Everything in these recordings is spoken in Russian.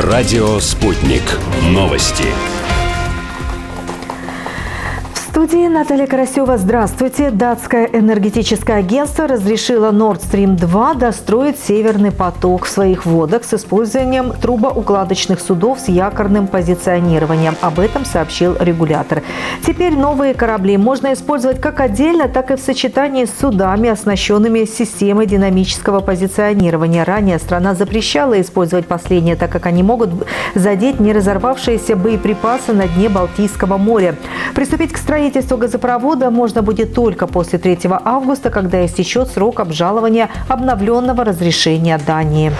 Радио «Спутник». Новости. В студии Наталья Карасева. Здравствуйте. Датское энергетическое агентство разрешило Nord Stream 2 достроить Северный поток в своих водах с использованием трубоукладочных судов с якорным позиционированием. Об этом сообщил регулятор. Теперь новые корабли можно использовать как отдельно, так и в сочетании с судами, оснащенными системой динамического позиционирования. Ранее страна запрещала использовать последние, так как они могут задеть неразорвавшиеся боеприпасы на дне Балтийского моря. Приступить к строительству газопровода можно будет только после 3 августа, когда истечет срок обжалования обновленного разрешения Дании.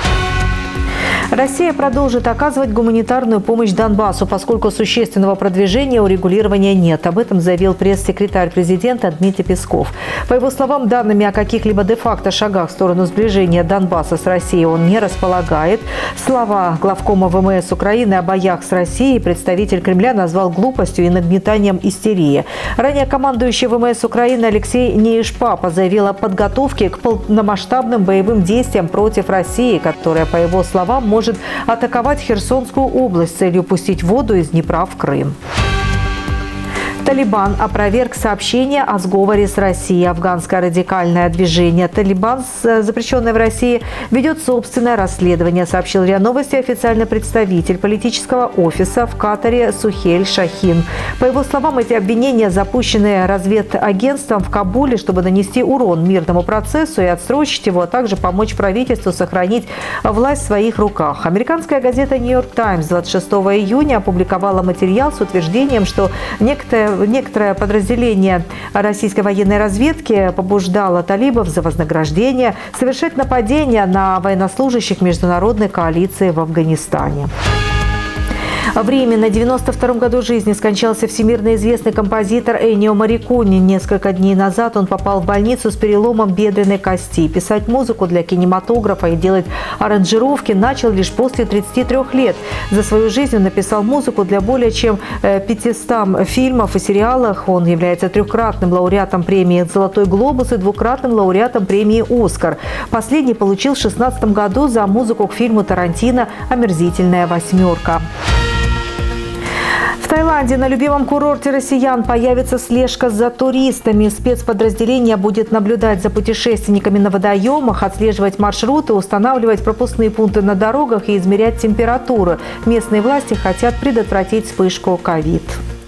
Россия продолжит оказывать гуманитарную помощь Донбассу, поскольку существенного продвижения урегулирования нет. Об этом заявил пресс-секретарь президента Дмитрий Песков. По его словам, данными о каких-либо де-факто шагах в сторону сближения Донбасса с Россией он не располагает. Слова главкома ВМС Украины о боях с Россией представитель Кремля назвал глупостью и нагнетанием истерии. Ранее командующий ВМС Украины Алексей Неишпапа заявил о подготовке к полномасштабным боевым действиям против России, которая, по его словам, может атаковать Херсонскую область с целью пустить воду из Днепра в Крым. Талибан опроверг сообщение о сговоре с Россией. Афганское радикальное движение «Талибан», запрещенное в России, ведет собственное расследование, сообщил РИА Новости официальный представитель политического офиса в Катаре Сухель Шахин. По его словам, эти обвинения запущены разведагентством в Кабуле, чтобы нанести урон мирному процессу и отсрочить его, а также помочь правительству сохранить власть в своих руках. Американская газета «Нью-Йорк Таймс» 26 июня опубликовала материал с утверждением, что некоторое подразделение российской военной разведки побуждало талибов за вознаграждение совершать нападения на военнослужащих международной коалиции в Афганистане. В Риме на 92-м году жизни скончался всемирно известный композитор Эннио Морриконе. Несколько дней назад он попал в больницу с переломом бедренной кости. Писать музыку для кинематографа и делать аранжировки начал лишь после 33 лет. За свою жизнь он написал музыку для более чем 500 фильмов и сериалов. Он является трехкратным лауреатом премии «Золотой глобус» и двукратным лауреатом премии «Оскар». Последний получил в 2016 году за музыку к фильму Тарантино «Омерзительная восьмерка». В Таиланде на любимом курорте россиян появится слежка за туристами. Спецподразделение будет наблюдать за путешественниками на водоемах, отслеживать маршруты, устанавливать пропускные пункты на дорогах и измерять температуру. Местные власти хотят предотвратить вспышку ковид.